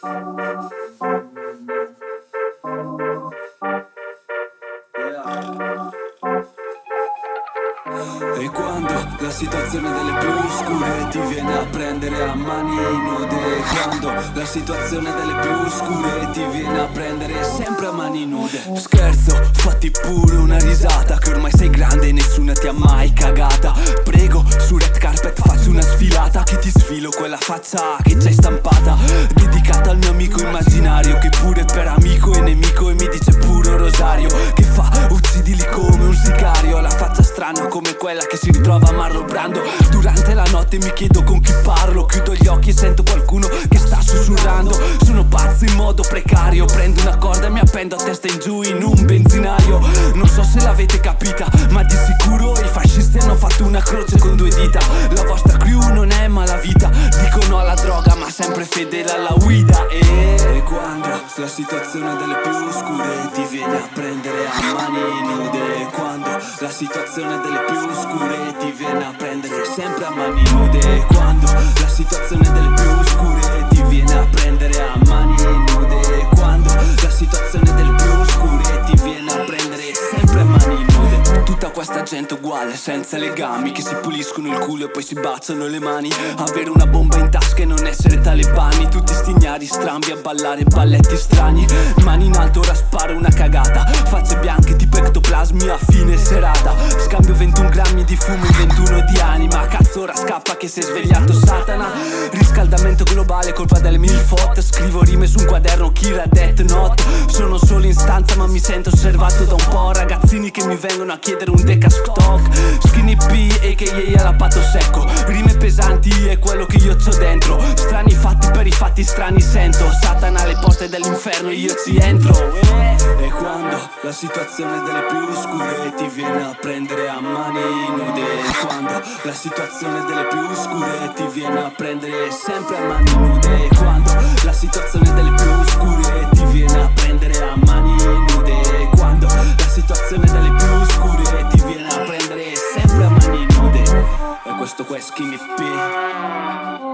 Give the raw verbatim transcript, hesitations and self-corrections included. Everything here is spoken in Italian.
E quando la situazione delle più oscure ti viene a prendere a mani nude, quando la situazione delle più oscure ti viene a prendere sempre a mani nude. Scherzo, fatti pure una risata, che ormai sei grande e nessuna ti ha mai cagata. Prego, su red carpet faccio una sfilata, che ti sfilo quella faccia che c'hai stampata, dedicata al mio amico immaginario, che pure per amico e nemico e mi dice puro rosario, che fa uccidili come un sicario. La faccia strana come quella che si ritrova a Marlon Brando. Durante la notte mi chiedo con chi parlo, chiudo gli occhi e sento qualcuno che sta sussurrando. Sono pazzo in modo precario, prendo una corda e mi appendo a testa in giù in un benzinaio. Non so se l'avete capita, ma di sicuro i fascisti hanno fatto una croce con due dita. La vostra crew non è malavita, dicono alla droga ma sempre fedele alla guida. E, e quando la situazione delle più oscure ti viene a prendere a mani nude, quando la situazione delle più oscure ti viene a prendere sempre a mani nude, quando la situazione delle più oscure ti viene a prendere a mani nude, quando la situazione delle più oscure ti viene a prendere sempre a mani nude. Tutta questa gente uguale, senza legami, che si puliscono il culo e poi si baciano le mani. Avere una bomba in tasca e non essere talebani, tutti sti ignari strambi a ballare balletti strani. Mani in alto, ora sparo una cagata, facce bianche tipo ectoplasmi a fine serata. Scambio ventuno grammi di fumo in ventuno di anima. Cazzo, ora scappa che si è svegliato Satana. Riscaldamento globale, colpa delle milfot. Scrivo rime su un quaderno, Kira Death Note. Sono solo in stanza ma mi sento osservato da un po' ragazzini che mi vengono a chiedere un decastalk. Skinny P a k a alla pato secco, rime pesanti è quello che io c'ho dentro. Strani fatti per i fatti strani sento. Satana alle porte dell'inferno, io ci entro. E quando la situazione delle più oscure ti viene a prendere a mani nude, quando la situazione delle più oscure ti viene a prendere sempre a mani nude, quando la situazione delle più oscure ti viene a prendere a mani nude, quando la situazione delle più oscure ti viene a prendere sempre a mani nude. E questo qua è Skinny P.